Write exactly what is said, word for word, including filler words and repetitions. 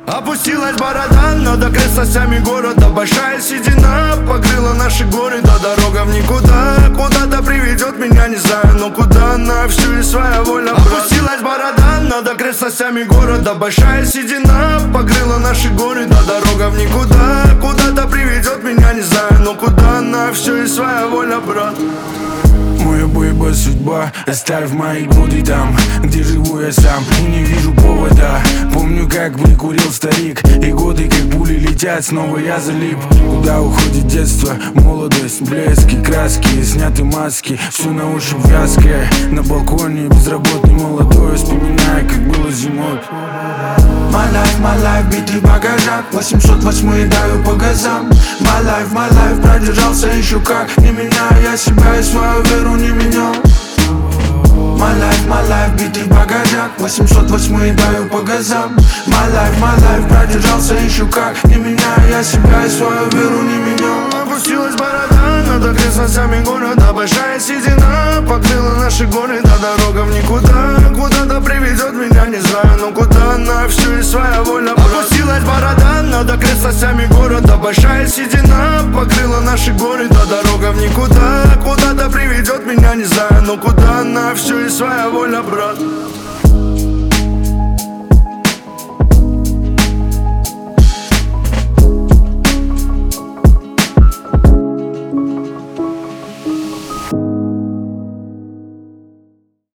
Опустилась борода над окрестностями города. Большая седина покрыла наши горы. Да дорога в никуда, куда-то приведет меня, не знаю, но куда, на всю и своя воля, брат. Опустилась борода над окрестностями города. Большая седина покрыла наши горы. Да дорога в никуда, куда-то приведет меня, не знаю, но куда, на всю и своя воля, брат. Моя боеба судьба, оставь мои годы там, где живу я сам и не вижу повода. Помню, как выкурил старик, и годы как пули летят, снова я залип. Куда уходит детство, молодость, блески, краски, сняты маски, все на ощупь вязкое. На балконе безработный молодой, вспоминаю, как было зимой. My life, my life, битый багажак, восемьсот восемь даю по газам. My life, my life, продержался еще как. Не меняю я себя и свою веру не менял. My life, my life, битый багажак, восемьсот восемь даю по газам. My life, my life, продержался еще как. Не меняю я себя и свою веру не менял. Опустилась борода над окрестностями города. Большая седина покрыла наши горы. Да дорога в никуда, куда-то приведет меня, не знаю, но куда, на всю и своя воля, брат. Опустилась борода над окрестностями города. Большая седина покрыла наши горы. Да дорога в никуда, куда-то приведет меня, не знаю, но куда, на всю и своя воля, брат.